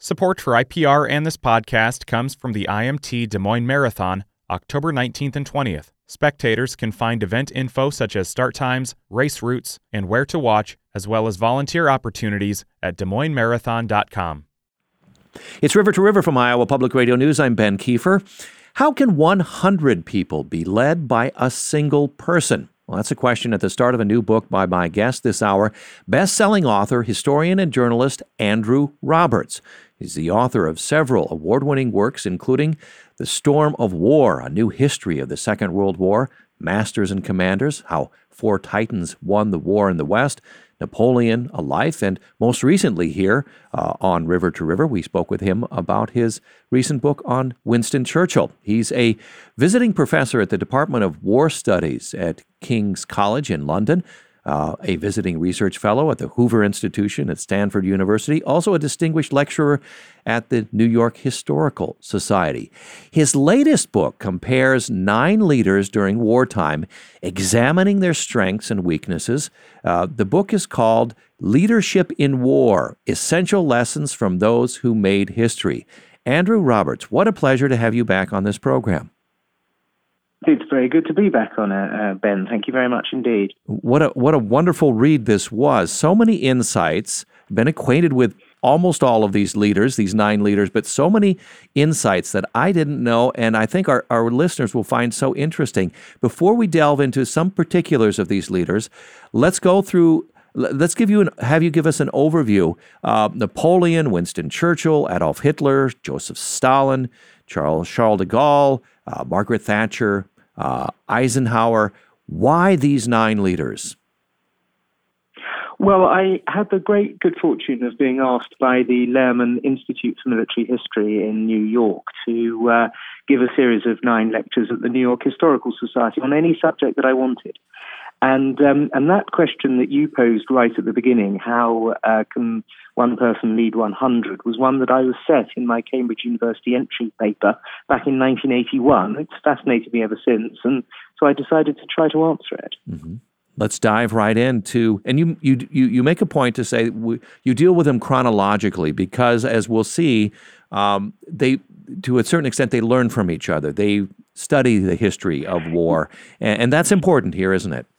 Support for IPR and this podcast comes from the IMT Des Moines Marathon, October 19th and 20th. Spectators can find event info such as start times, race routes, and where to watch, as well as volunteer opportunities at DesMoinesMarathon.com. It's River to River from Iowa Public Radio News. I'm Ben Kiefer. How can 100 people be led by a single person? Well, that's a question at the start of a new book by my guest this hour, best-selling author, historian, and journalist Andrew Roberts. He's the author of several award-winning works, including The Storm of War, A New History of the Second World War, Masters and Commanders, How Four Titans Won the War in the West, Napoleon, A Life, and most recently here on River to River, we spoke with him about his recent book on Winston Churchill. He's a visiting professor at the Department of War Studies at King's College in London, a visiting research fellow at the Hoover Institution at Stanford University, also a distinguished lecturer at the New York Historical Society. His latest book compares 9 leaders during wartime, examining their strengths and weaknesses. The book is called Leadership in War, Essential Lessons from Those Who Made History. Andrew Roberts, what a pleasure to have you back on this program. It's very good to be back on it, Ben. Thank you very much indeed. What a wonderful read this was. So many insights. Been acquainted with almost all of these leaders, these 9 leaders, but so many insights that I didn't know, and I think our listeners will find so interesting. Before we delve into some particulars of these leaders, let's go through. Let's have you give us an overview. Napoleon, Winston Churchill, Adolf Hitler, Joseph Stalin, Charles de Gaulle, Margaret Thatcher, Eisenhower. Why these 9 leaders? Well, I had the great good fortune of being asked by the Lehrman Institute for Military History in New York to give a series of 9 lectures at the New York Historical Society on any subject that I wanted. And that question that you posed right at the beginning, how can one person lead 100, was one that I was set in my Cambridge University entry paper back in 1981. It's fascinated me ever since, and so I decided to try to answer it. Mm-hmm. Let's dive right into, and you make a point to say you deal with them chronologically because, as we'll see, they, to a certain extent, they learn from each other. They study the history of war, and that's important here, isn't it?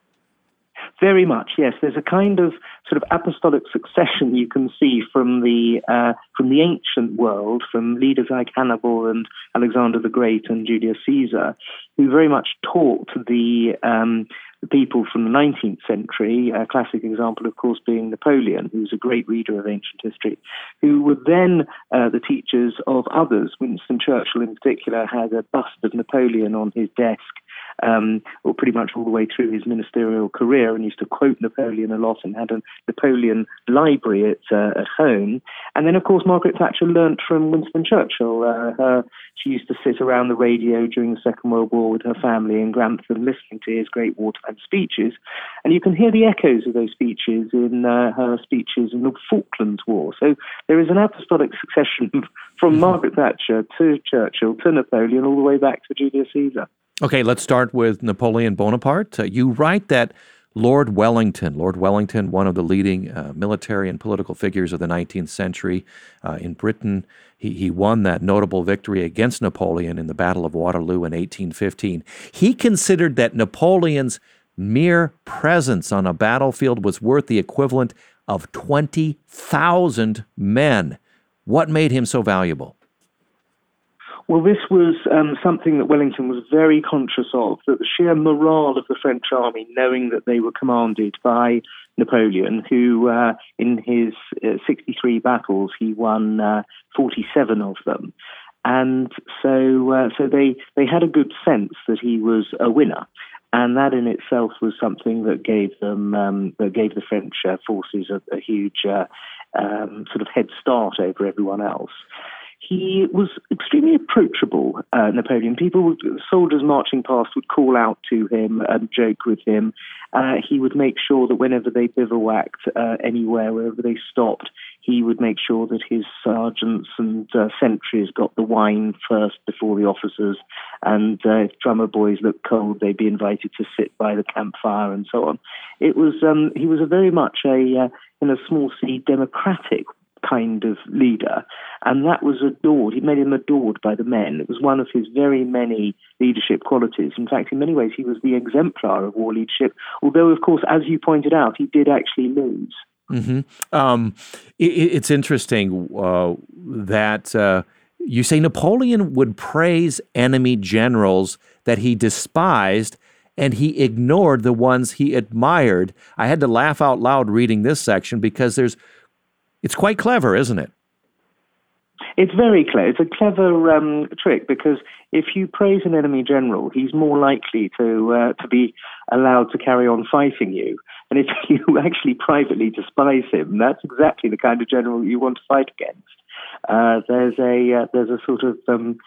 Very much, yes. There's a kind of sort of apostolic succession you can see from the ancient world, from leaders like Hannibal and Alexander the Great and Julius Caesar, who very much taught the people from the 19th century, a classic example, of course, being Napoleon, who was a great reader of ancient history, who were then the teachers of others. Winston Churchill, in particular, had a bust of Napoleon on his desk, or pretty much all the way through his ministerial career, and used to quote Napoleon a lot and had a Napoleon library at home. And then, of course, Margaret Thatcher learnt from Winston Churchill. She used to sit around the radio during the Second World War with her family in Grantham listening to his great wartime speeches. And you can hear the echoes of those speeches in her speeches in the Falklands War. So there is an apostolic succession from Margaret Thatcher to Churchill to Napoleon all the way back to Julius Caesar. Okay, let's start with Napoleon Bonaparte. You write that Lord Wellington, one of the leading military and political figures of the 19th century in Britain, he won that notable victory against Napoleon in the Battle of Waterloo in 1815. He considered that Napoleon's mere presence on a battlefield was worth the equivalent of 20,000 men. What made him so valuable? Well, this was something that Wellington was very conscious of, that the sheer morale of the French army, knowing that they were commanded by Napoleon, who in his 63 battles, he won 47 of them. And so they had a good sense that he was a winner. And that in itself was something that gave them, that gave the French forces a huge sort of head start over everyone else. He was extremely approachable, Napoleon. Soldiers marching past would call out to him and joke with him. He would make sure that whenever they bivouacked anywhere, wherever they stopped, he would make sure that his sergeants and sentries got the wine first before the officers. And if drummer boys looked cold, they'd be invited to sit by the campfire and so on. It was he was a very much in a small c, democratic kind of leader, and that was adored. He made him adored by the men. It was one of his very many leadership qualities. In fact, in many ways, he was the exemplar of war leadership, although, of course, as you pointed out, he did actually lose. Mm-hmm. It's interesting that you say Napoleon would praise enemy generals that he despised, and he ignored the ones he admired. I had to laugh out loud reading this section because it's quite clever, isn't it? It's very clever. It's a clever trick, because if you praise an enemy general, he's more likely to be allowed to carry on fighting you. And if you actually privately despise him, that's exactly the kind of general you want to fight against. There's a sort of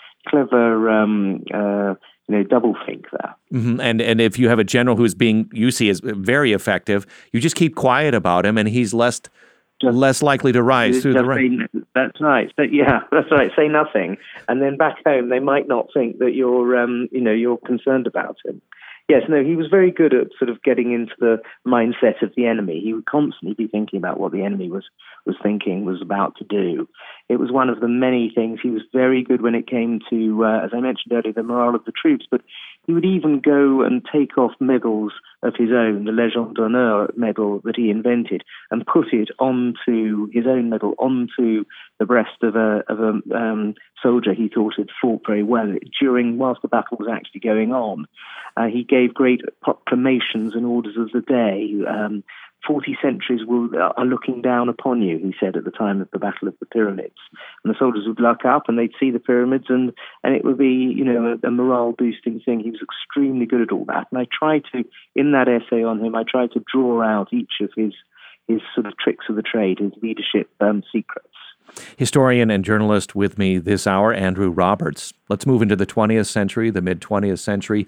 clever double think there. Mm-hmm. And if you have a general who's you see as very effective, you just keep quiet about him, and he's less likely to rise through the ranks. That's right. That's right. Say nothing, and then back home they might not think that you're concerned about him. Yes, no, he was very good at sort of getting into the mindset of the enemy. He would constantly be thinking about what the enemy was about to do. It was one of the many things. He was very good when it came to, as I mentioned earlier, the morale of the troops, but he would even go and take off medals of his own, the Légion d'honneur medal that he invented, and put it onto his own medal, onto the breast of a soldier he thought had fought very well whilst the battle was actually going on. He gave great proclamations and orders of the day. 40 centuries are looking down upon you, he said at the time of the Battle of the Pyramids. And the soldiers would look up and they'd see the pyramids, and it would be, a morale-boosting thing. He was extremely good at all that. And I tried to, in that essay on him, I tried to draw out each of his sort of tricks of the trade, his leadership secrets. Historian and journalist with me this hour, Andrew Roberts. Let's move into the 20th century, the mid-20th century.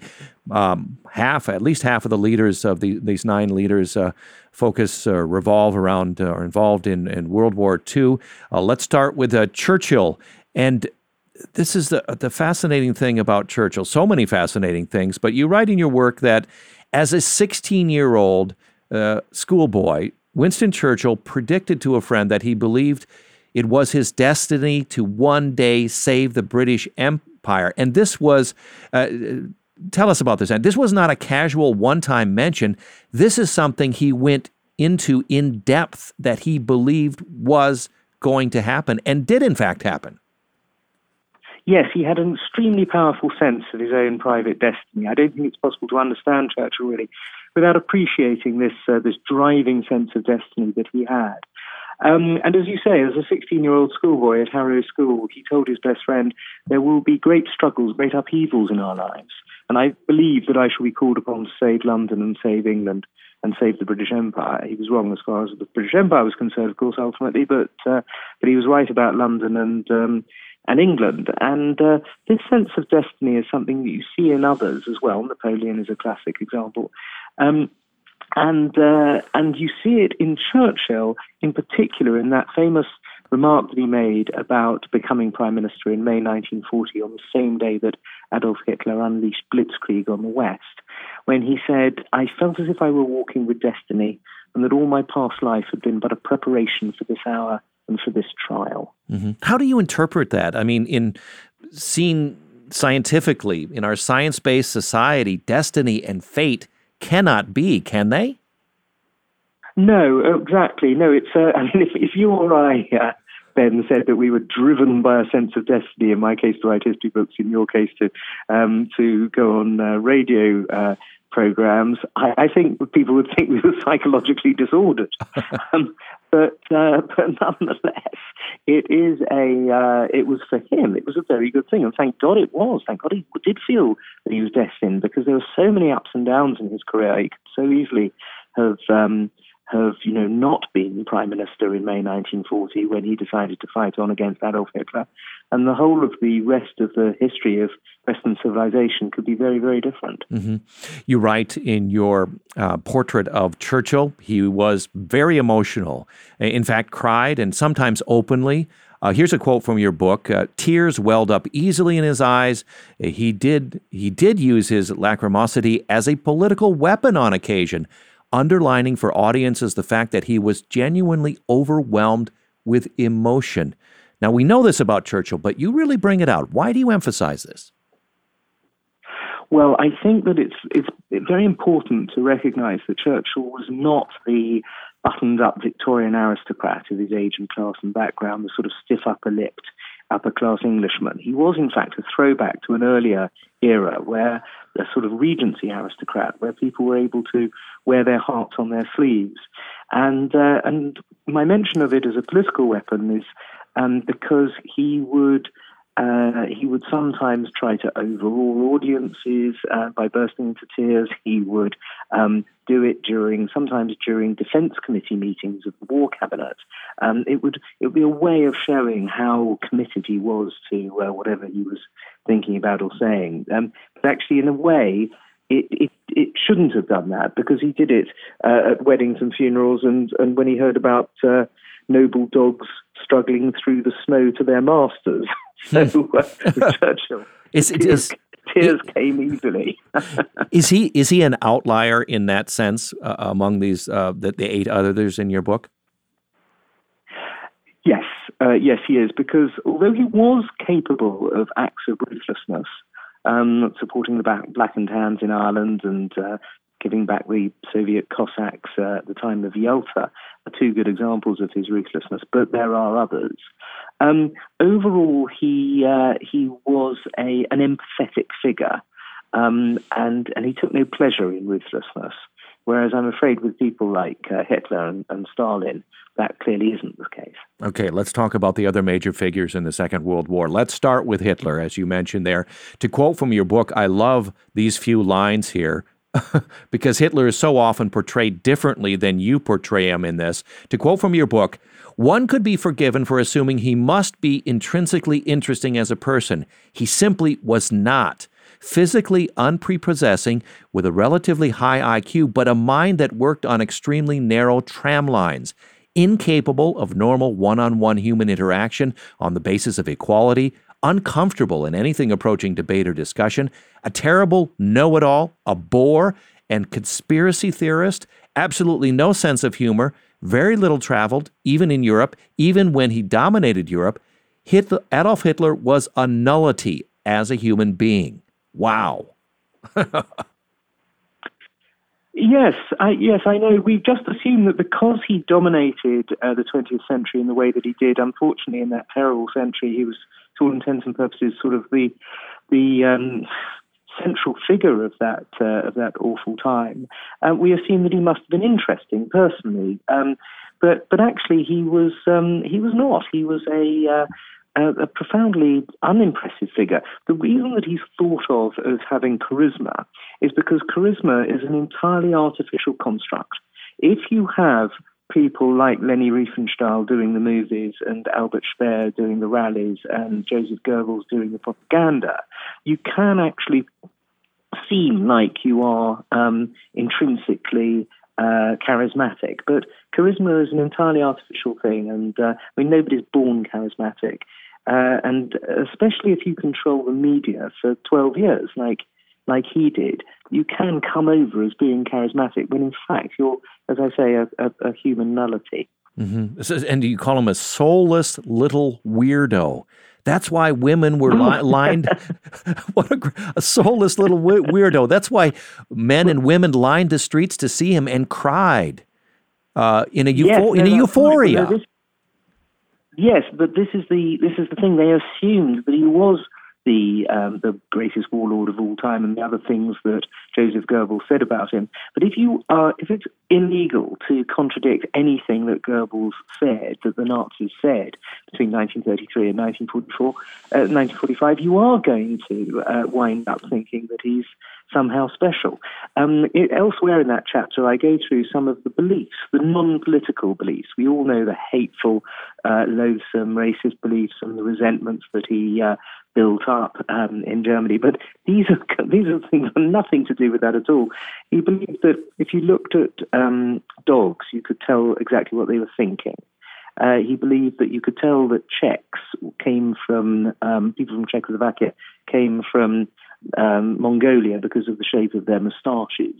At least half of the leaders of these 9 leaders revolve around or involved in World War II. Let's start with Churchill. And this is the fascinating thing about Churchill. So many fascinating things. But you write in your work that as a 16-year-old schoolboy, Winston Churchill predicted to a friend that he believed it was his destiny to one day save the British Empire. And this was, tell us about this. And this was not a casual one-time mention. This is something he went into in depth that he believed was going to happen and did in fact happen. Yes, he had an extremely powerful sense of his own private destiny. I don't think it's possible to understand Churchill really without appreciating this driving sense of destiny that he had. And as you say, as a 16-year-old schoolboy at Harrow School, he told his best friend, there will be great struggles, great upheavals in our lives. And I believe that I shall be called upon to save London and save England and save the British Empire. He was wrong as far as the British Empire was concerned, of course, ultimately, but he was right about London and England. And this sense of destiny is something that you see in others as well. Napoleon is a classic example. And you see it in Churchill, in particular, in that famous remark that he made about becoming Prime Minister in May 1940, on the same day that Adolf Hitler unleashed Blitzkrieg on the West, when he said, I felt as if I were walking with destiny, and that all my past life had been but a preparation for this hour and for this trial. Mm-hmm. How do you interpret that? I mean, seen scientifically, in our science-based society, destiny and fate cannot be, can they? No, exactly. No, it's. If you or I, Ben, said that we were driven by a sense of destiny, in my case to write history books, in your case to go on radio programs, I think people would think we were psychologically disordered. But nonetheless, it was for him. It was a very good thing, and thank God it was. Thank God he did feel that he was destined, because there were so many ups and downs in his career. He could so easily have not been Prime Minister in May 1940 when he decided to fight on against Adolf Hitler. And the whole of the rest of the history of Western civilization could be very, very different. Mm-hmm. You write in your portrait of Churchill, he was very emotional, in fact, cried, and sometimes openly. Here's a quote from your book. Tears welled up easily in his eyes. He did use his lachrymosity as a political weapon on occasion, underlining for audiences the fact that he was genuinely overwhelmed with emotion. Now, we know this about Churchill, but you really bring it out. Why do you emphasize this? Well, I think that it's very important to recognize that Churchill was not the buttoned-up Victorian aristocrat of his age and class and background, the sort of stiff upper-lipped, upper-class Englishman. He was, in fact, a throwback to an earlier era where a sort of Regency aristocrat, where people were able to wear their hearts on their sleeves. And my mention of it as a political weapon is because he would sometimes try to overawe audiences by bursting into tears. He would do it sometimes during defense committee meetings of the war cabinet. It would be a way of showing how committed he was to whatever he was thinking about or saying. But actually, in a way, it shouldn't have done that, because he did it at weddings and funerals, and when he heard about noble dogs struggling through the snow to their masters. So Churchill, tears came easily. Is he an outlier in that sense among these the 8 others in your book? Yes, yes, he is, because although he was capable of acts of ruthlessness, supporting the blackened hands in Ireland and giving back the Soviet Cossacks at the time of Yalta, are 2 good examples of his ruthlessness, but there are others. Overall, he was an empathetic figure, and he took no pleasure in ruthlessness. Whereas I'm afraid with people like Hitler and Stalin, that clearly isn't the case. Okay, let's talk about the other major figures in the Second World War. Let's start with Hitler, as you mentioned there. To quote from your book, I love these few lines here, because Hitler is so often portrayed differently than you portray him in this. To quote from your book, "One could be forgiven for assuming he must be intrinsically interesting as a person. He simply was not. Physically unprepossessing, with a relatively high IQ, but a mind that worked on extremely narrow tram lines. Incapable of normal one-on-one human interaction on the basis of equality, uncomfortable in anything approaching debate or discussion, a terrible know-it-all, a bore, and conspiracy theorist, absolutely no sense of humor, very little traveled, even in Europe, even when he dominated Europe. Adolf Hitler was a nullity as a human being." Wow. Yes, I know. We just assume that because he dominated the 20th century in the way that he did, unfortunately, in that terrible century, he was, to all intents and purposes, sort of the central figure of that awful time. We assume that he must have been interesting personally, but actually he was not. He was a profoundly unimpressive figure. The reason that he's thought of as having charisma is because charisma is an entirely artificial construct. If you have people like Leni Riefenstahl doing the movies and Albert Speer doing the rallies and Joseph Goebbels doing the propaganda, you can actually seem like you are intrinsically charismatic. But charisma is an entirely artificial thing, and nobody's born charismatic. And especially if you control the media for 12 years, like he did, you can come over as being charismatic when in fact you're, as I say, a human nullity. Mm-hmm. And you call him a soulless little weirdo. That's why women were lined. What a soulless little weirdo. That's why men and women lined the streets to see him and cried in a euphoria. Yes, but this is the thing. They assumed that he was the greatest warlord of all time, and the other things that Joseph Goebbels said about him. But if it's illegal to contradict anything that Goebbels said, that the Nazis said between 1933 and 1945, you are going to wind up thinking that he's somehow special. Elsewhere in that chapter, I go through some of the beliefs, the non-political beliefs. We all know the hateful, loathsome, racist beliefs and the resentments that he built up in Germany. But these are things that have nothing to do with that at all. He believed that if you looked at dogs, you could tell exactly what they were thinking. He believed that you could tell that Czechs came from, people from Czechoslovakia came from Mongolia because of the shape of their moustaches.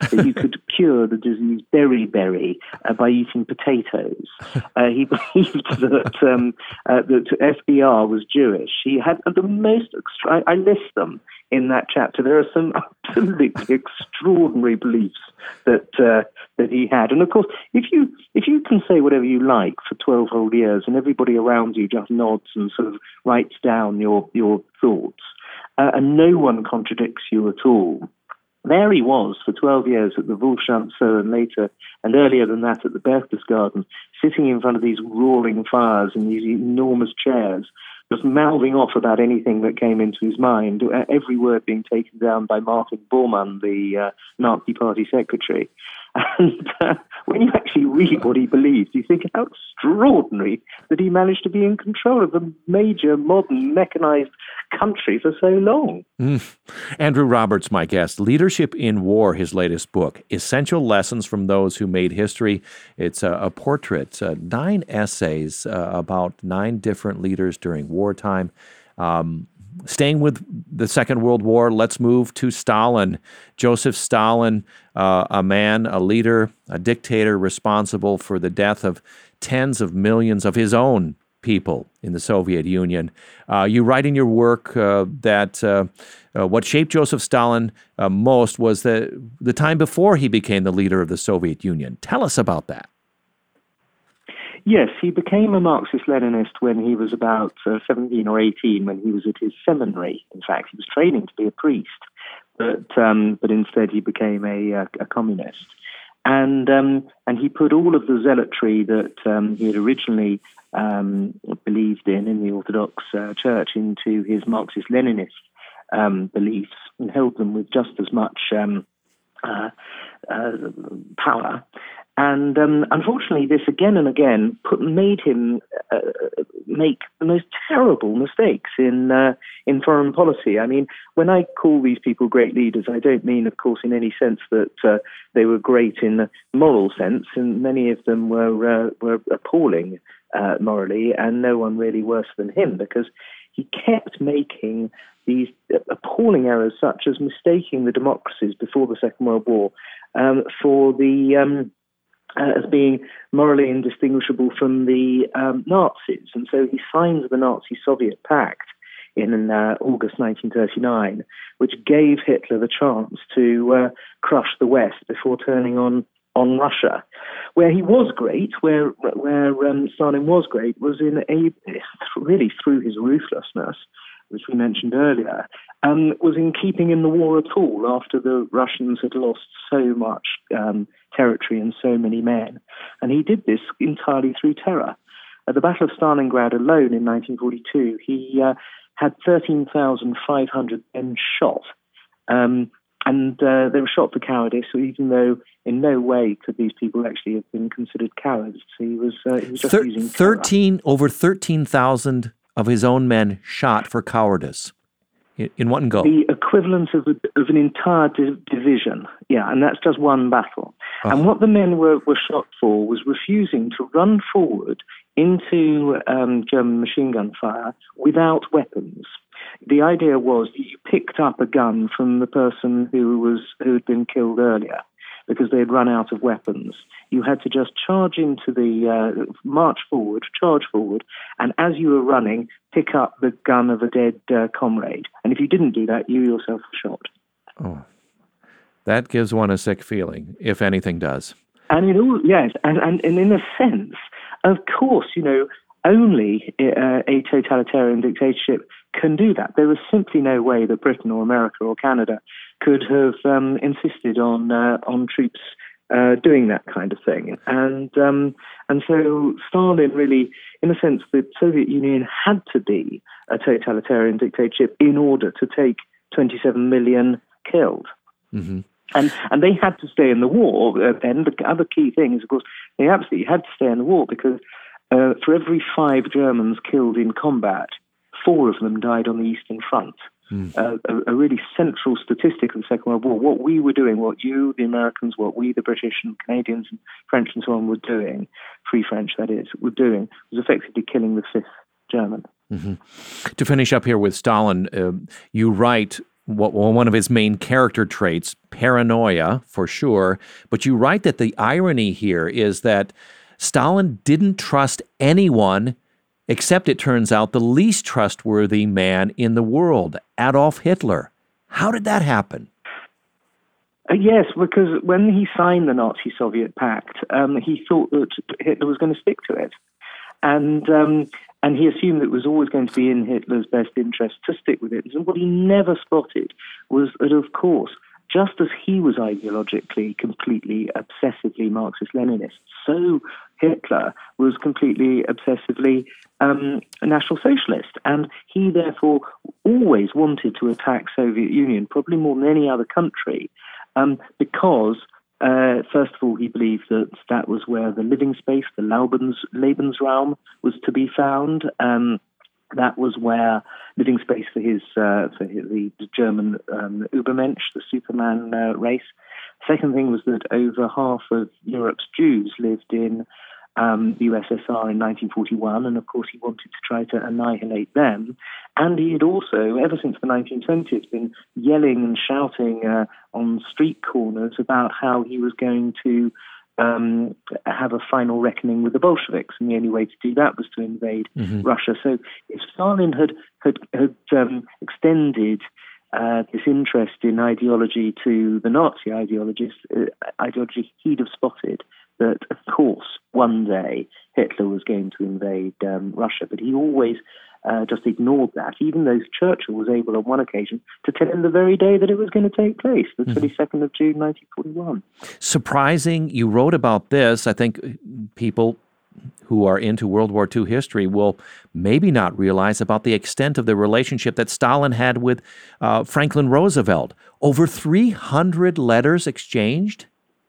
that you could cure the disease beriberi by eating potatoes. He believed that FDR was Jewish. He had the most I list them in that chapter. There are some absolutely extraordinary beliefs that he had. And of course, if you can say whatever you like for 12 whole years, and everybody around you just nods and sort of writes down your thoughts, and no one contradicts you at all. There he was for 12 years at the Wohlstandsbüro, and later, and earlier than that at the Berchtesgaden, sitting in front of these roaring fires in these enormous chairs, just mouthing off about anything that came into his mind, every word being taken down by Martin Bormann, the Nazi Party secretary. And when you actually read what he believed, you think how extraordinary that he managed to be in control of a major, modern, mechanized country for so long. Andrew Roberts, my guest. Leadership in War, his latest book. Essential Lessons from Those Who Made History. It's a portrait, 9 essays about 9 different leaders during wartime. Staying with the Second World War, let's move to Stalin. Joseph Stalin, a man, a leader, a dictator responsible for the death of tens of millions of his own people in the Soviet Union. You write in your work that what shaped Joseph Stalin most was the time before he became the leader of the Soviet Union. Tell us about that. Yes, he became a Marxist-Leninist when he was about 17 or 18, when he was at his seminary. In fact, he was training to be a priest, but instead he became a communist. And he put all of the zealotry that he had originally believed in the Orthodox Church into his Marxist-Leninist beliefs, and held them with just as much power. And unfortunately, this again and again made him make the most terrible mistakes in foreign policy. I mean, when I call these people great leaders, I don't mean, of course, in any sense that they were great in the moral sense, and many of them were appalling morally, and no one really worse than him, because he kept making these appalling errors, such as mistaking the democracies before the Second World War for the as being morally indistinguishable from the Nazis. And so he signed the Nazi-Soviet Pact in August 1939, which gave Hitler the chance to crush the West before turning on Russia. Where he was great, where Stalin was great, was really through his ruthlessness, which we mentioned earlier, was in keeping in the war at all after the Russians had lost so much territory and so many men. And he did this entirely through terror. At the Battle of Stalingrad alone in 1942, he had 13,500 men shot. And they were shot for cowardice, even though in no way could these people actually have been considered cowards. He was just using terror. Over 13,000 of his own men shot for cowardice in one go. The equivalent of an entire division, yeah, and that's just one battle. Oh. And what the men were shot for was refusing to run forward into German machine gun fire without weapons. The idea was that you picked up a gun from the person who had been killed earlier, because they had run out of weapons. You had to just charge into the charge forward, and as you were running, pick up the gun of a dead comrade. And if you didn't do that, you yourself were shot. Oh, that gives one a sick feeling, if anything does. And and in a sense, of course, only a totalitarian dictatorship can do that. There was simply no way that Britain or America or Canada could have insisted on troops doing that kind of thing. And so Stalin really, in a sense, the Soviet Union had to be a totalitarian dictatorship in order to take 27 million killed. Mm-hmm. And they had to stay in the war. Then the other key thing is, of course, they absolutely had to stay in the war, because for every 5 Germans killed in combat, 4 of them died on the Eastern Front. A really central statistic of the Second World War. What we were doing, what you, the Americans, what we, the British and Canadians and French and so on were doing, Free French that is, were doing, was effectively killing the 5th German. Mm-hmm. To finish up here with Stalin, you write one of his main character traits, paranoia, for sure. But you write that the irony here is that Stalin didn't trust anyone except, it turns out, the least trustworthy man in the world, Adolf Hitler. How did that happen? Yes, because when he signed the Nazi-Soviet pact, he thought that Hitler was going to stick to it. And he assumed it was always going to be in Hitler's best interest to stick with it. And what he never spotted was that, of course, just as he was ideologically, completely, obsessively Marxist-Leninist, so Hitler was completely, obsessively National Socialist. And he, therefore, always wanted to attack Soviet Union, probably more than any other country, because first of all, he believed that that was where the living space, the Lebensraum, was to be found. That was where living space for the German Übermensch, the Superman race. Second thing was that over half of Europe's Jews lived in the USSR in 1941, and of course he wanted to try to annihilate them. And he had also, ever since the 1920s, been yelling and shouting on street corners about how he was going to have a final reckoning with the Bolsheviks, and the only way to do that was to invade Russia. So if Stalin had extended this interest in ideology to the Nazi ideology, he'd have spotted that, of course, one day Hitler was going to invade Russia. But he always just ignored that, even though Churchill was able on one occasion to tell him the very day that it was going to take place, the 22nd of June, 1941. Surprising. You wrote about this. I think people who are into World War II history will maybe not realize about the extent of the relationship that Stalin had with Franklin Roosevelt. Over 300 letters exchanged?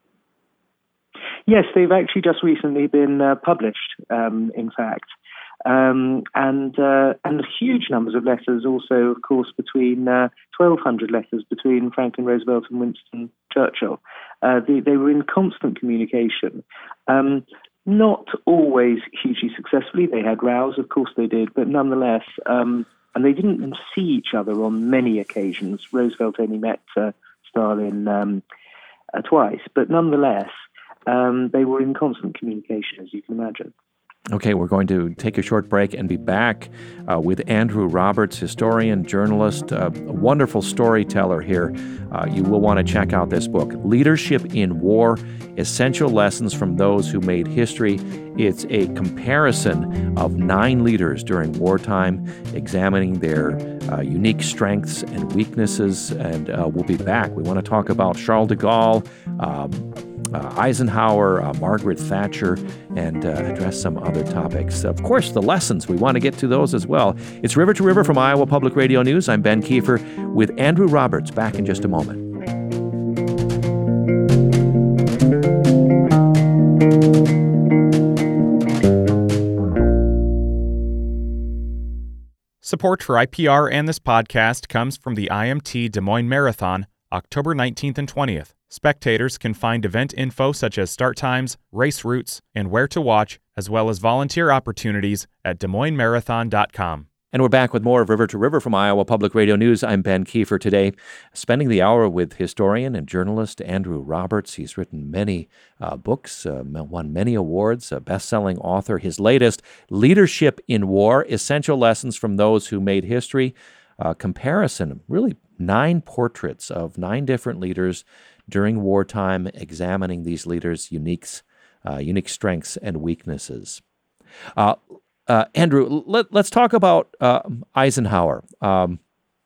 Yes, they've actually just recently been published, in fact. And huge numbers of letters also, of course, between 1,200 letters between Franklin Roosevelt and Winston Churchill. They were in constant communication. Not always hugely successfully. They had rows, of course they did, but nonetheless, and they didn't see each other on many occasions. Roosevelt only met Stalin twice, but nonetheless, they were in constant communication, as you can imagine. Okay, we're going to take a short break and be back with Andrew Roberts, historian, journalist, a wonderful storyteller here. You will want to check out this book, Leadership in War, Essential Lessons from Those Who Made History. It's a comparison of 9 leaders during wartime, examining their unique strengths and weaknesses. And we'll be back. We want to talk about Charles de Gaulle, Eisenhower, Margaret Thatcher, and address some other topics. Of course, the lessons, we want to get to those as well. It's River to River from Iowa Public Radio News. I'm Ben Kiefer with Andrew Roberts. Back in just a moment. Support for IPR and this podcast comes from the IMT Des Moines Marathon, October 19th and 20th. Spectators can find event info such as start times, race routes, and where to watch, as well as volunteer opportunities at DesMoinesMarathon.com. And we're back with more of River to River from Iowa Public Radio News. I'm Ben Kiefer today, spending the hour with historian and journalist Andrew Roberts. He's written many books, won many awards, a best-selling author. His latest, Leadership in War, Essential Lessons from Those Who Made History. Comparison, really 9 portraits of 9 different leaders during wartime, examining these leaders' unique strengths and weaknesses. Andrew, let's talk about Eisenhower. I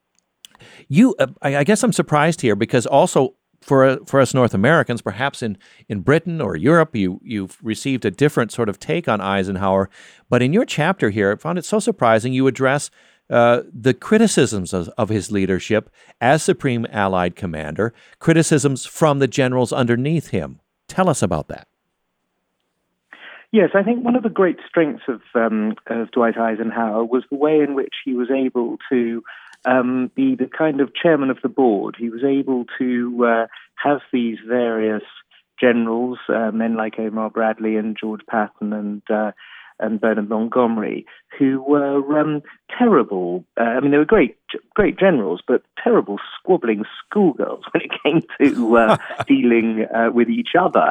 guess I'm surprised here because also for us North Americans, perhaps in Britain or Europe, you've received a different sort of take on Eisenhower. But in your chapter here, I found it so surprising you address the criticisms of his leadership as Supreme Allied Commander, criticisms from the generals underneath him. Tell us about that. Yes, I think one of the great strengths of Dwight Eisenhower was the way in which he was able to be the kind of chairman of the board. He was able to have these various generals, men like Omar Bradley and George Patton and and Bernard Montgomery, who were terrible. They were great generals, but terrible squabbling schoolgirls when it came to dealing with each other.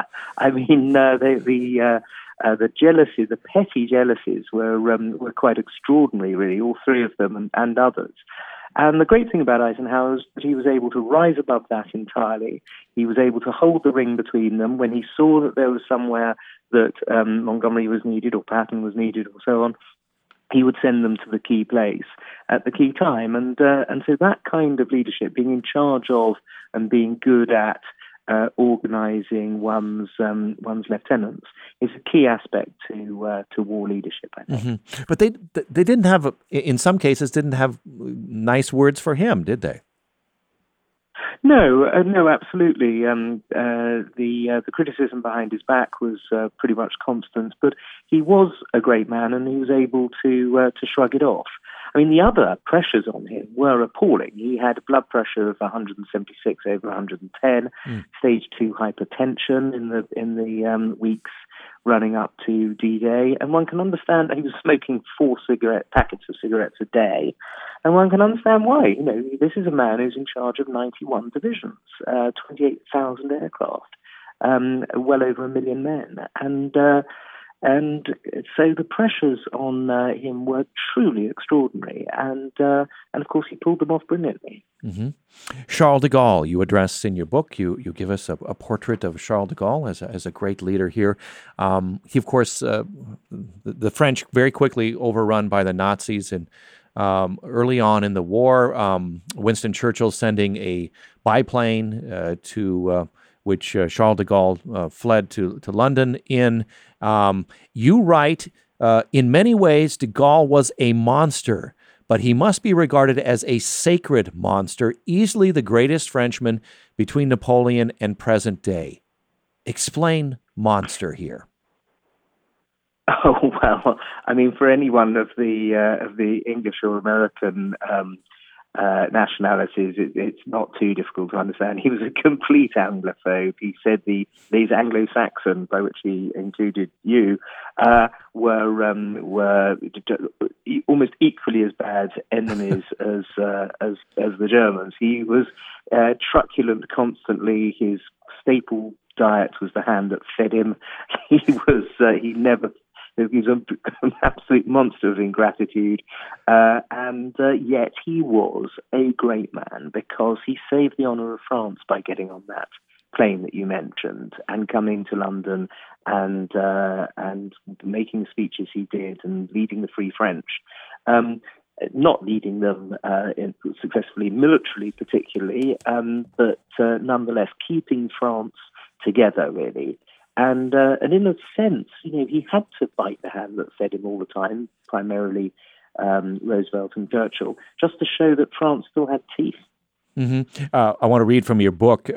The jealousy, the petty jealousies, were quite extraordinary, really, all three of them and others. And the great thing about Eisenhower is that he was able to rise above that entirely. He was able to hold the ring between them when he saw that there was somewhere that Montgomery was needed or Patton was needed or so on. He would send them to the key place at the key time. And so that kind of leadership, being in charge of and being good at organising one's lieutenants, is a key aspect to war leadership, I think. Mm-hmm. But they didn't have, in some cases, didn't have nice words for him, did they? No, absolutely. The criticism behind his back was pretty much constant, but he was a great man, and he was able to shrug it off. The other pressures on him were appalling. He had a blood pressure of 176 over 110, stage 2 hypertension in the weeks running up to D-Day, and one can understand that he was smoking 4 packets of cigarettes a day, and one can understand why. This is a man who's in charge of 91 divisions, 28,000 aircraft, well over 1 million men, and so the pressures on him were truly extraordinary, and of course he pulled them off brilliantly. Mm-hmm. Charles de Gaulle, you address in your book, you give us a portrait of Charles de Gaulle as a great leader here. He, of course, the French very quickly overrun by the Nazis, and early on in the war, Winston Churchill sending a biplane to which Charles de Gaulle fled to London in. You write, in many ways, de Gaulle was a monster, but he must be regarded as a sacred monster, easily the greatest Frenchman between Napoleon and present day. Explain monster here. Oh, well, for anyone of the English or American nationalities, it's not too difficult to understand. He was a complete Anglophobe. He said these Anglo-Saxon, by which he included you, were almost equally as bad enemies as the Germans. He was truculent constantly. His staple diet was the hand that fed him. He was an absolute monster of ingratitude, and yet he was a great man because he saved the honour of France by getting on that plane that you mentioned and coming to London and making the speeches he did and leading the Free French. Not leading them successfully militarily, particularly, but nonetheless keeping France together, really. And in a sense, he had to bite the hand that fed him all the time, primarily Roosevelt and Churchill, just to show that France still had teeth. Mm-hmm. I want to read from your book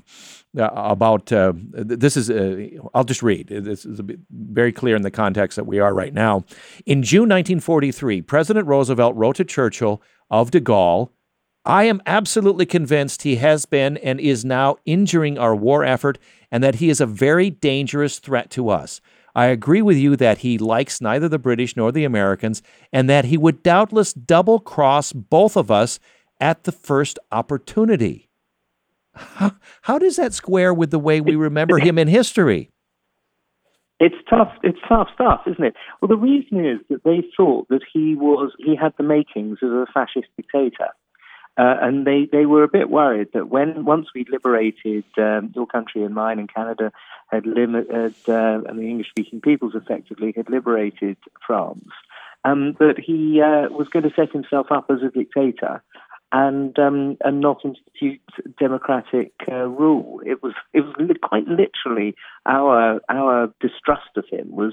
about this is. I'll just read. This is very clear in the context that we are right now. In June 1943, President Roosevelt wrote to Churchill of de Gaulle, "I am absolutely convinced he has been and is now injuring our war effort, and that he is a very dangerous threat to us. I agree with you that he likes neither the British nor the Americans, and that he would doubtless double-cross both of us at the first opportunity." How does that square with the way we remember him in history? It's tough stuff, isn't it? Well, the reason is that they thought that he had the makings of a fascist dictator. And they were a bit worried that once we'd liberated your country and mine, and Canada and the English-speaking peoples effectively had liberated France, that he was going to set himself up as a dictator and not institute democratic rule. It was quite literally our distrust of him was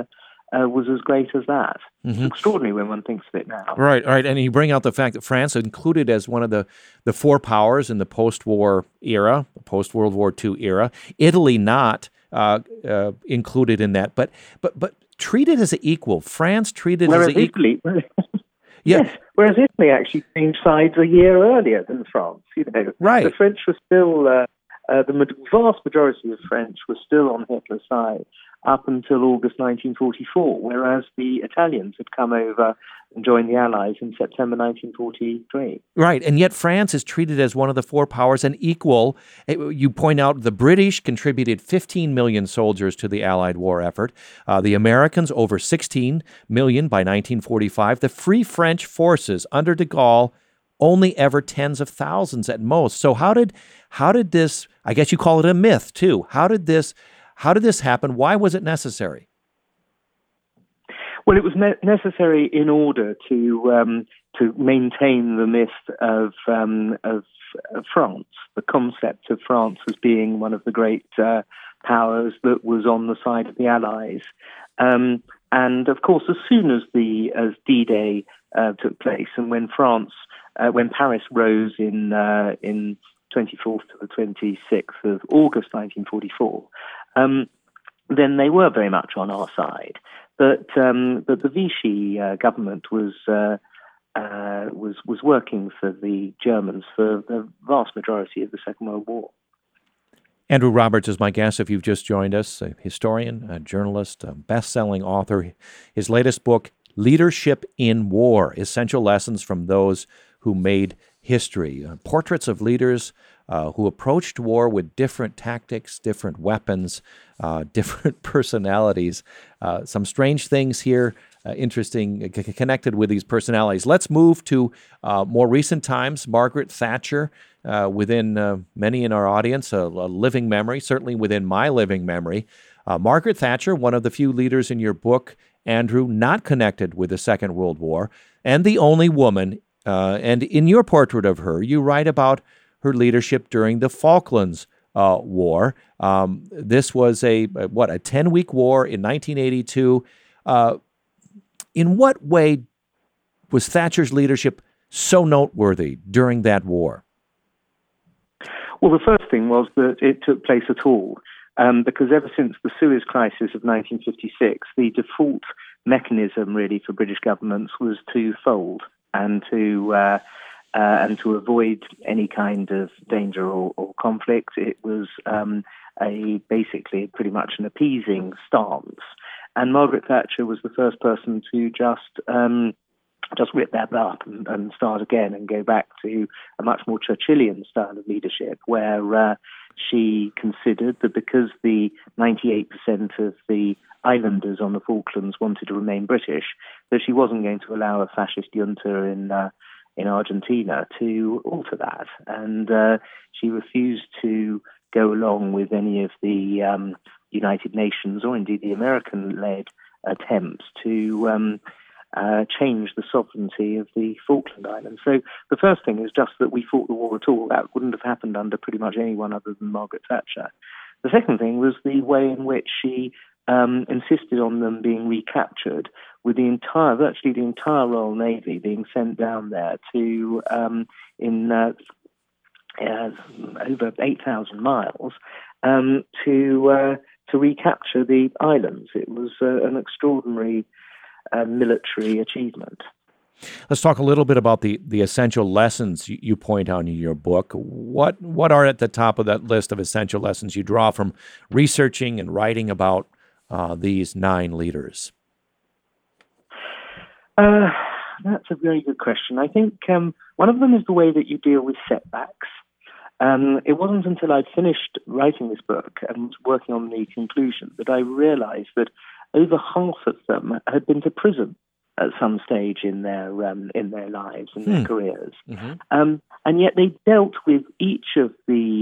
as great as that. Mm-hmm. It's extraordinary when one thinks of it now. Right. And you bring out the fact that France, included as one of the four powers in the post-war era, post-World War II era, Italy not included in that, but treated as an equal. France treated as an equal. Yeah. Yes, whereas Italy actually changed sides a year earlier than France. Right. The French were still, the vast majority of the French were still on Hitler's side. up until August 1944, whereas the Italians had come over and joined the Allies in September 1943. Right, and yet France is treated as one of the four powers and equal. You point out the British contributed 15 million soldiers to the Allied war effort. The Americans, over 16 million by 1945. The Free French forces under de Gaulle, only ever tens of thousands at most. So how did this, I guess you call it a myth too, how did this happen? Why was it necessary? Well, it was necessary in order to maintain the myth of France, the concept of France as being one of the great powers that was on the side of the Allies. And of course, as soon as D-Day took place, and when Paris rose in 24th to the 26th of August 1944, then they were very much on our side. But the Vichy government was working for the Germans for the vast majority of the Second World War. Andrew Roberts is my guest. If you've just joined us, a historian, a journalist, a best-selling author. His latest book, Leadership in War: Essential Lessons from Those Who Made History. Portraits of leaders who approached war with different tactics, different weapons, different personalities. Some strange things here, interesting, connected with these personalities. Let's move to more recent times. Margaret Thatcher, within many in our audience, a living memory, certainly within my living memory. Margaret Thatcher, one of the few leaders in your book, Andrew, not connected with the Second World War, and the only woman. And in your portrait of her, you write about her leadership during the Falklands War. This was a 10-week war in 1982. In what way was Thatcher's leadership so noteworthy during that war? Well, the first thing was that it took place at all, because ever since the Suez Crisis of 1956, the default mechanism really for British governments was to fold and to avoid any kind of danger or conflict. It was basically pretty much an appeasing stance. And Margaret Thatcher was the first person to just rip that up and start again and go back to a much more Churchillian style of leadership, where she considered that because the 98% of the islanders on the Falklands wanted to remain British, that she wasn't going to allow a fascist junta in Argentina to alter that. And she refused to go along with any of the United Nations or indeed the American-led attempts to change the sovereignty of the Falkland Islands. So the first thing is just that we fought the war at all. That wouldn't have happened under pretty much anyone other than Margaret Thatcher. The second thing was the way in which she insisted on them being recaptured, with virtually the entire Royal Navy being sent down there to over 8,000 miles to recapture the islands. It was an extraordinary military achievement. Let's talk a little bit about the essential lessons you point out in your book. What are at the top of that list of essential lessons you draw from researching and writing about these 9 leaders? That's a very good question. I think one of them is the way that you deal with setbacks. It wasn't until I'd finished writing this book and was working on the conclusion that I realized that over half of them had been to prison at some stage in their lives and their careers, and yet they dealt with each of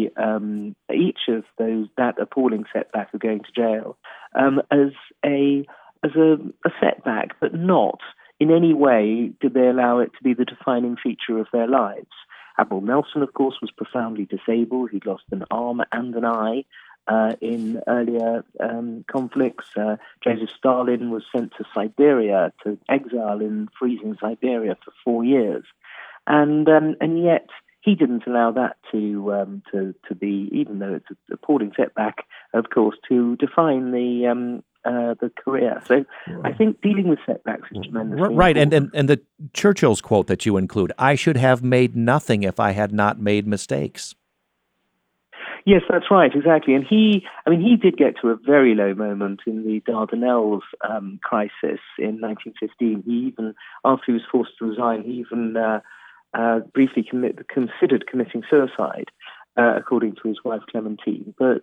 that appalling setback of going to jail as a setback, but not in any way did they allow it to be the defining feature of their lives. Admiral Nelson, of course, was profoundly disabled. He'd lost an arm and an eye in earlier conflicts. Joseph Stalin was sent to Siberia, to exile in freezing Siberia for 4 years. And yet he didn't allow that to be, even though it's an appalling setback, of course, to define the career. So I think dealing with setbacks is tremendously right. important. And the Churchill's quote that you include, "I should have made nothing if I had not made mistakes." Yes, that's right, exactly. And he did get to a very low moment in the Dardanelles crisis in 1915. He even, after he was forced to resign, he even briefly considered committing suicide, according to his wife Clementine. But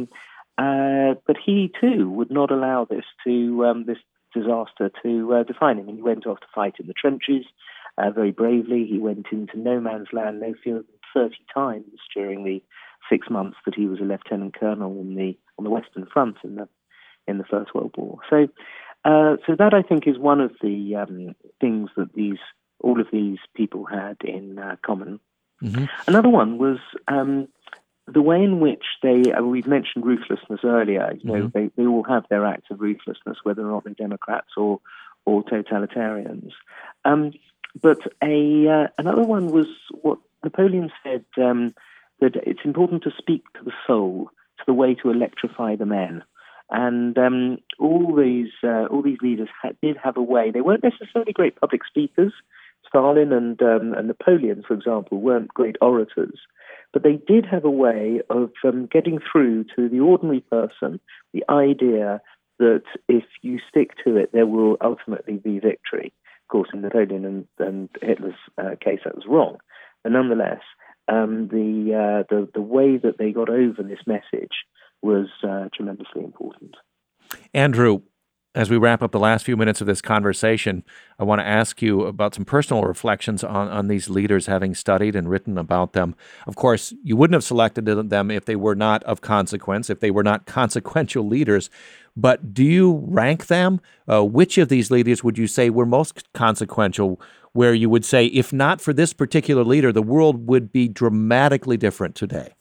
he too would not allow this disaster to define him. And he went off to fight in the trenches very bravely. He went into no man's land no fewer than 30 times during the 6 months that he was a lieutenant colonel on the Western Front in the First World War. So that, I think, is one of the things that all of these people had in common. Mm-hmm. Another one was the way in which we've mentioned ruthlessness earlier. You know, mm-hmm. they all have their acts of ruthlessness, whether or not they're Democrats or totalitarians. But another one was what Napoleon said, that it's important to speak to the soul, to the way to electrify the men. And all these leaders did have a way. They weren't necessarily great public speakers. Stalin and Napoleon, for example, weren't great orators, but they did have a way of getting through to the ordinary person the idea that if you stick to it, there will ultimately be victory. Of course, in Napoleon and Hitler's case, that was wrong. But nonetheless, the way that they got over this message was tremendously important. Andrew, as we wrap up the last few minutes of this conversation, I want to ask you about some personal reflections on these leaders, having studied and written about them. Of course, you wouldn't have selected them if they were not of consequence, if they were not consequential leaders. But do you rank them? Which of these leaders would you say were most consequential, where you would say, if not for this particular leader, the world would be dramatically different today?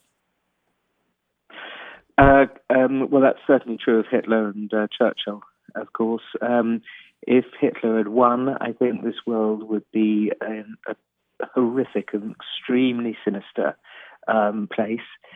Well, that's certainly true of Hitler and Churchill, of course. If Hitler had won, I think this world would be a horrific and extremely sinister place.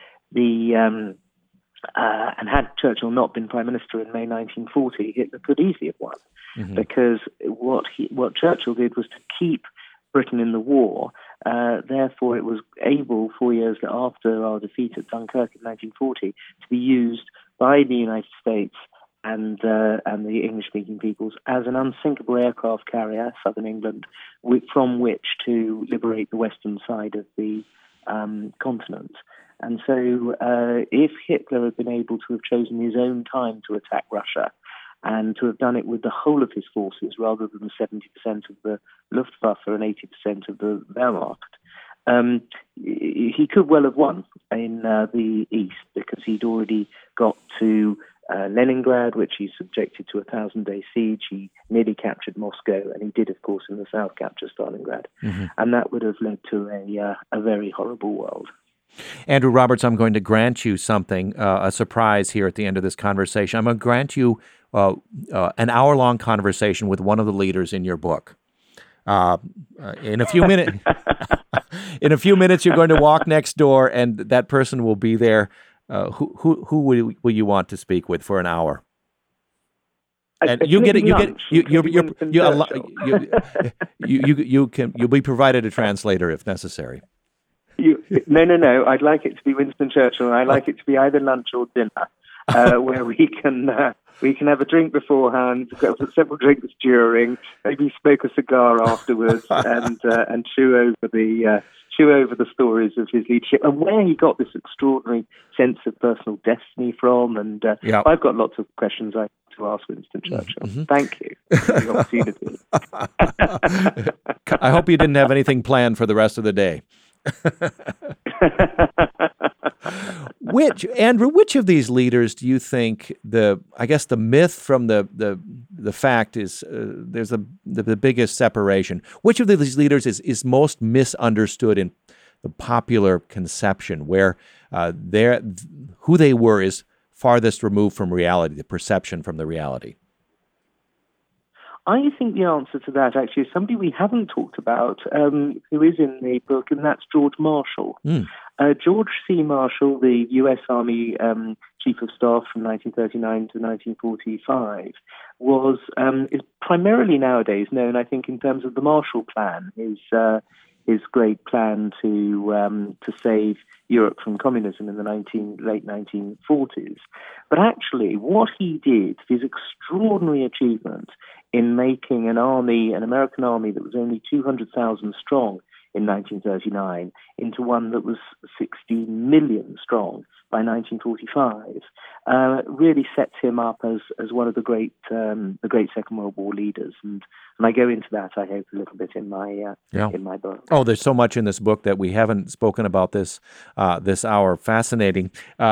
And had Churchill not been Prime Minister in May 1940, Hitler could easily have won, mm-hmm. because what Churchill did was to keep Britain in the war. Therefore, it was able, 4 years after our defeat at Dunkirk in 1940, to be used by the United States and the English-speaking peoples as an unsinkable aircraft carrier, southern England, from which to liberate the western side of the continent. And so if Hitler had been able to have chosen his own time to attack Russia and to have done it with the whole of his forces rather than 70% of the Luftwaffe and 80% of the Wehrmacht, he could well have won in the east, because he'd already got to Leningrad, which he subjected to a 1,000-day siege. He nearly captured Moscow, and he did, of course, in the south capture Stalingrad. Mm-hmm. And that would have led to a very horrible world. Andrew Roberts, I'm going to grant you something, a surprise here at the end of this conversation. I'm going to grant you an hour-long conversation with one of the leaders in your book. In a few minutes, you're going to walk next door, and that person will be there. Who will you want to speak with for an hour? And you'll be provided a translator if necessary. No. I'd like it to be Winston Churchill, and I'd like it to be either lunch or dinner, where we can have a drink beforehand, several drinks during, maybe smoke a cigar afterwards, and chew over the stories of his leadership and where he got this extraordinary sense of personal destiny from. And I've got lots of questions I have to ask Winston Churchill. Mm-hmm. Thank you for the opportunity. I hope you didn't have anything planned for the rest of the day. Which of these leaders do you think the myth from the fact is there's the biggest separation? Which of these leaders is most misunderstood in the popular conception, where who they were is farthest removed from reality, the perception from the reality? I think the answer to that actually is somebody we haven't talked about, who is in the book, and that's George Marshall. Mm. George C. Marshall, the U.S. Army Chief of Staff from 1939 to 1945, is primarily nowadays known, I think, in terms of the Marshall Plan, his great plan to save Europe from communism in the late 1940s. But actually, what he did, his extraordinary achievement in making an American army that was only 200,000 strong in 1939 into one that was 16 million strong by 1945, really sets him up as one of the great Second World War leaders, and I go into that, I hope, a little bit in my book. Oh, there's so much in this book that we haven't spoken about this hour. Fascinating.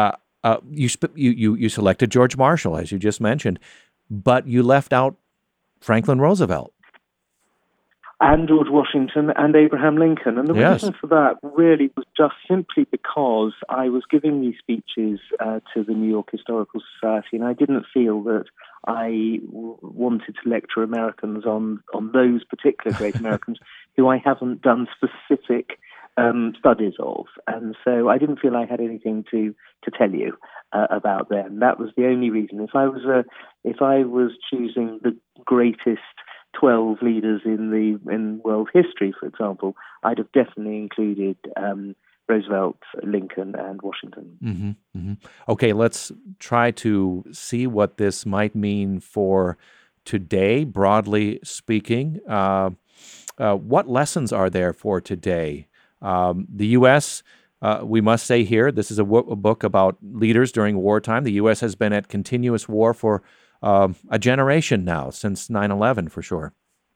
You selected George Marshall, as you just mentioned, but you left out Franklin Roosevelt. And George Washington and Abraham Lincoln. And the reason for that really was just simply because I was giving these speeches to the New York Historical Society, and I didn't feel that I wanted to lecture Americans on those particular great Americans who I haven't done specific studies of. And so I didn't feel I had anything to tell you about them. That was the only reason. If I was choosing the greatest 12 leaders in world history, for example, I'd have definitely included Roosevelt, Lincoln, and Washington. Mm-hmm, mm-hmm. Okay, let's try to see what this might mean for today, broadly speaking. What lessons are there for today? The U.S., we must say here, this is a book about leaders during wartime. The U.S. has been at continuous war for a generation now, since 9/11 for sure.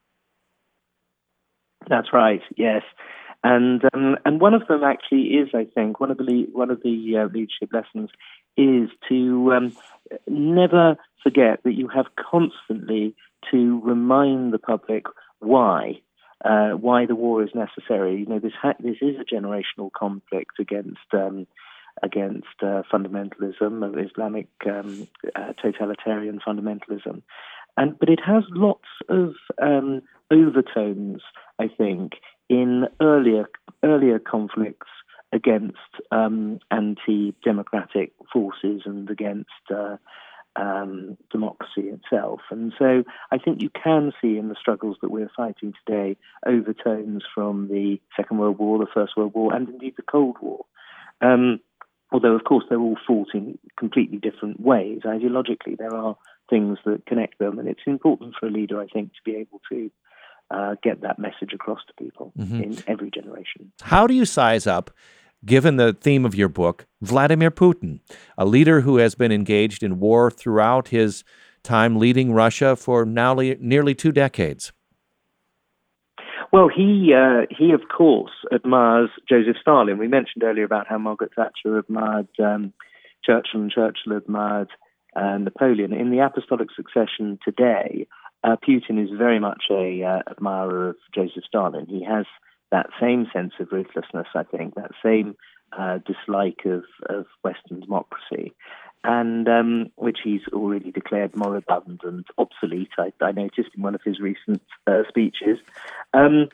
That's right. Yes, and one of them actually is, I think, one of the leadership lessons is to never forget that you have constantly to remind the public why the war is necessary. You know, this is a generational conflict against fundamentalism, of Islamic totalitarian fundamentalism, but it has lots of overtones, I think, in earlier conflicts against anti-democratic forces and against democracy itself. And so I think you can see in the struggles that we're fighting today overtones from the Second World War, the First World War, and indeed the Cold War. Although, of course, they're all fought in completely different ways. Ideologically, there are things that connect them, and it's important for a leader, I think, to be able to get that message across to people in every generation. How do you size up, given the theme of your book, Vladimir Putin, a leader who has been engaged in war throughout his time leading Russia for now nearly 2 decades? Well, he of course admires Joseph Stalin. We mentioned earlier about how Margaret Thatcher admired Churchill and Churchill admired Napoleon. In the apostolic succession today, Putin is very much a admirer of Joseph Stalin. He has that same sense of ruthlessness, I think, that same dislike of Western democracy, and which he's already declared moribund and obsolete. I noticed in one of his recent speeches, and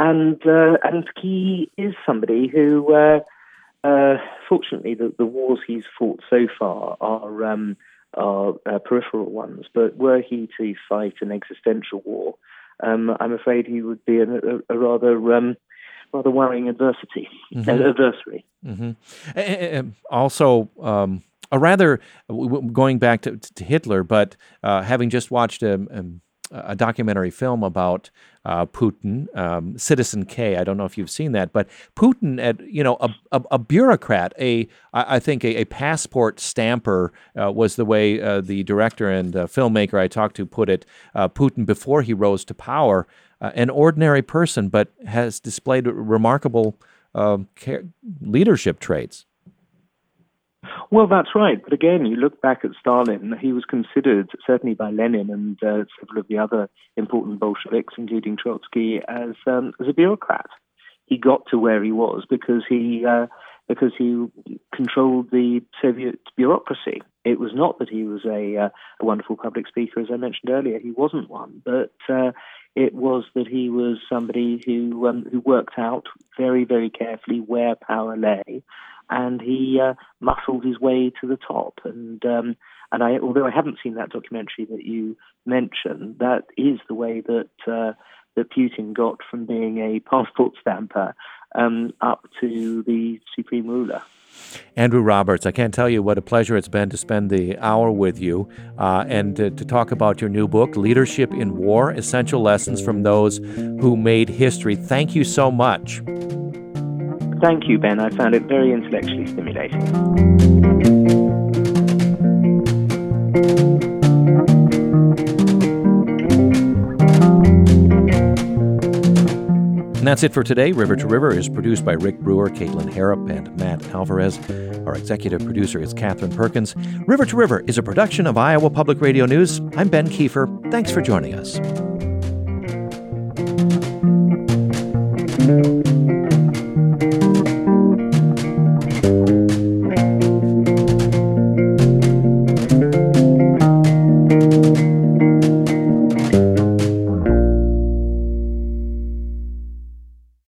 he is somebody who, fortunately, the wars he's fought so far are peripheral ones. But were he to fight an existential war, I'm afraid he would be a rather worrying adversary. Mm-hmm. Also, a rather, going back to Hitler, but having just watched a documentary film about Putin, Citizen K. I don't know if you've seen that, but Putin, a bureaucrat, I think a passport stamper was the way the director and filmmaker I talked to put it. Putin, before he rose to power, an ordinary person, but has displayed remarkable leadership traits. Well, that's right. But again, you look back at Stalin, he was considered, certainly by Lenin and several of the other important Bolsheviks, including Trotsky, as a bureaucrat. He got to where he was because he controlled the Soviet bureaucracy. It was not that he was a wonderful public speaker, as I mentioned earlier. He wasn't one, but it was that he was somebody who worked out very, very carefully where power lay, and he muscled his way to the top. And although I haven't seen that documentary that you mentioned, that is the way that that Putin got from being a passport stamper up to the supreme ruler. Andrew Roberts, I can't tell you what a pleasure it's been to spend the hour with you and to talk about your new book, Leadership in War, Essential Lessons from Those Who Made History. Thank you so much. Thank you, Ben. I found it very intellectually stimulating. And that's it for today. River to River is produced by Rick Brewer, Caitlin Harrop, and Matt Alvarez. Our executive producer is Catherine Perkins. River to River is a production of Iowa Public Radio News. I'm Ben Kiefer. Thanks for joining us.